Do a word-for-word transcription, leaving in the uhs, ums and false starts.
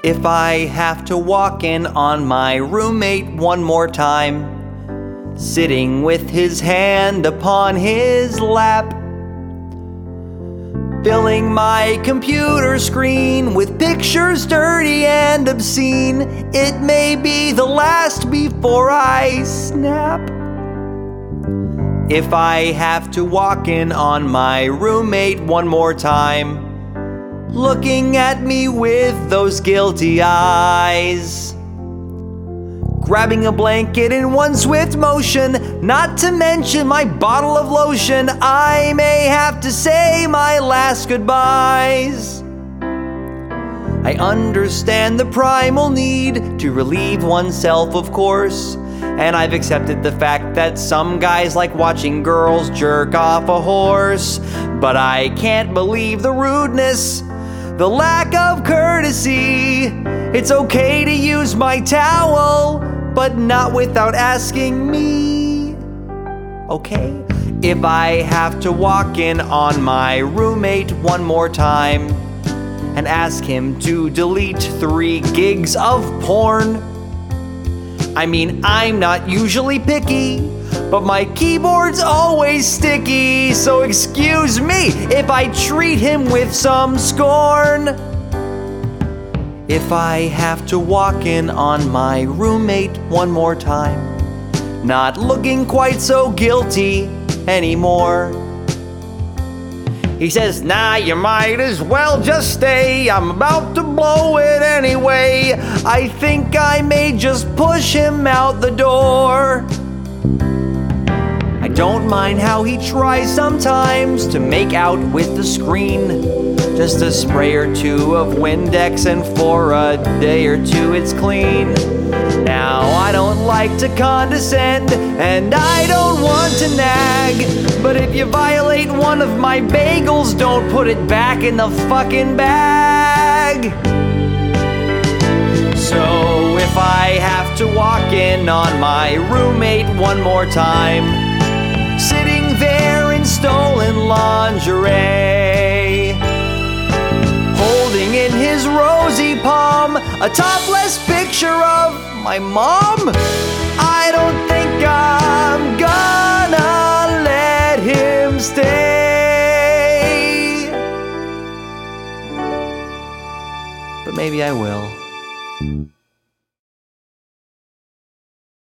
If I have to walk in on my roommate one more time, sitting with his hand upon his lap, filling my computer screen with pictures dirty and obscene, it may be the last before I snap. If I have to walk in on my roommate one more time, looking at me with those guilty eyes, grabbing a blanket in one swift motion, not to mention my bottle of lotion, I may have to say my last goodbyes. I understand the primal need to relieve oneself, of course, and I've accepted the fact that some guys like watching girls jerk off a horse. But I can't believe the rudeness, the lack of courtesy. It's okay to use my towel, but not without asking me. Okay? If I have to walk in on my roommate one more time and ask him to delete three gigs of porn, I mean, I'm not usually picky, but my keyboard's always sticky, so excuse me if I treat him with some scorn. If I have to walk in on my roommate one more time, not looking quite so guilty anymore, he says, nah, you might as well just stay, I'm about to blow it anyway, I think I may just push him out the door. I don't mind how he tries sometimes to make out with the screen, just a spray or two of Windex and for a day or two it's clean. Now I don't like to condescend and I don't want to nag, but if you violate one of my bagels, don't put it back in the fucking bag. So if I have to walk in on my roommate one more time, sitting there in stolen lingerie, holding in his rosy palm a topless picture of my mom, I don't think I'm gonna let him stay. But maybe I will.